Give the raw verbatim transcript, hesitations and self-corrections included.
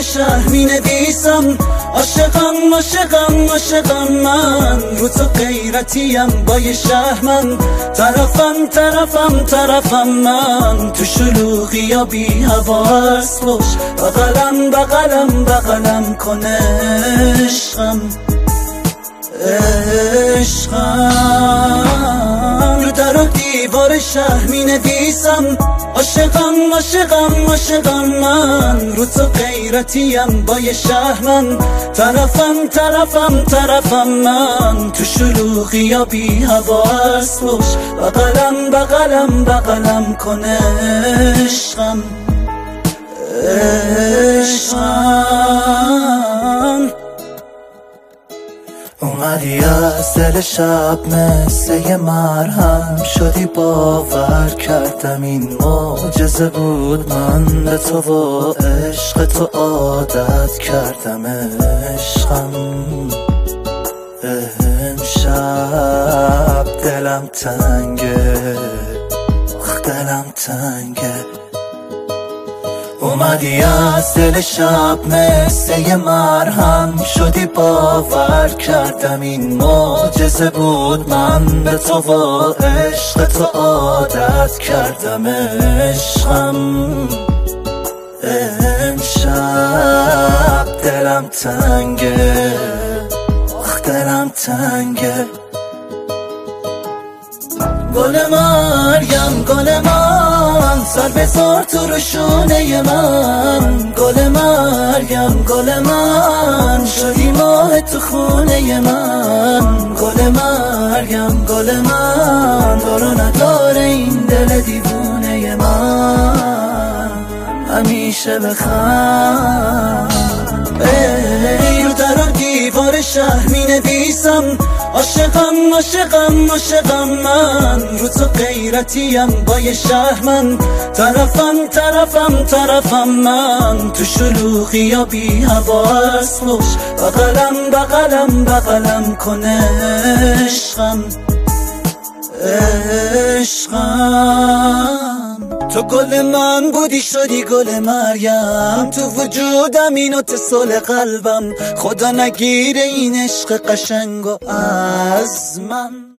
شهر می نویسم عاشقم عاشقم عاشقم من، رو تو غیرتیم با یه شهر من، طرفم طرفم طرفم من، تو شلوغی یا بی حواس باش، بغلم بغلم بغلم کن عشقم عشقم. رو در و دیوار شهر می نویسم عاشقم عاشقم عاشقم من، رو تو غیرتیم با یه شهر من، طرفم طرفم طرفم من، تو شلوغی یا بی حواس باش، بغلم بغلم بغلم کن عشقم عشقم. اومدی از دل شب مثل یه مرهم، شدی باور کردم این معجزه بود، من به تو و عشق تو عادت کردم عشقم. امشب دلم تنگه آخ دلم تنگه، اومدی از دل شب مثل یه مرهم، شدی باور کردم این معجزه بود، من به تو و عشق تو عادت کردم عشقم. امشب دلم تنگه آخ دلم تنگه، گل مریم گل من، سر بذار تو روشونه من، گل مریم گل من، شدی ماه تو خونه من، گل مریم گل من، دارو نداره این دل دیوونه من، همیشه بخند. ای رو در و دیوار شهر می نویسم عاشقم عاشقم عاشقم من، رو تو غیرتیم با یه شهر من، طرفم طرفم طرفم من، تو شلوغی یا بی حواس باش، بغلم بغلم بغلم کن عشقم عشقم. تو گل من بودی شدی گل مریم، تو وجودم این اتصال قلبم، خدا نگیره این عشق قشنگو از من.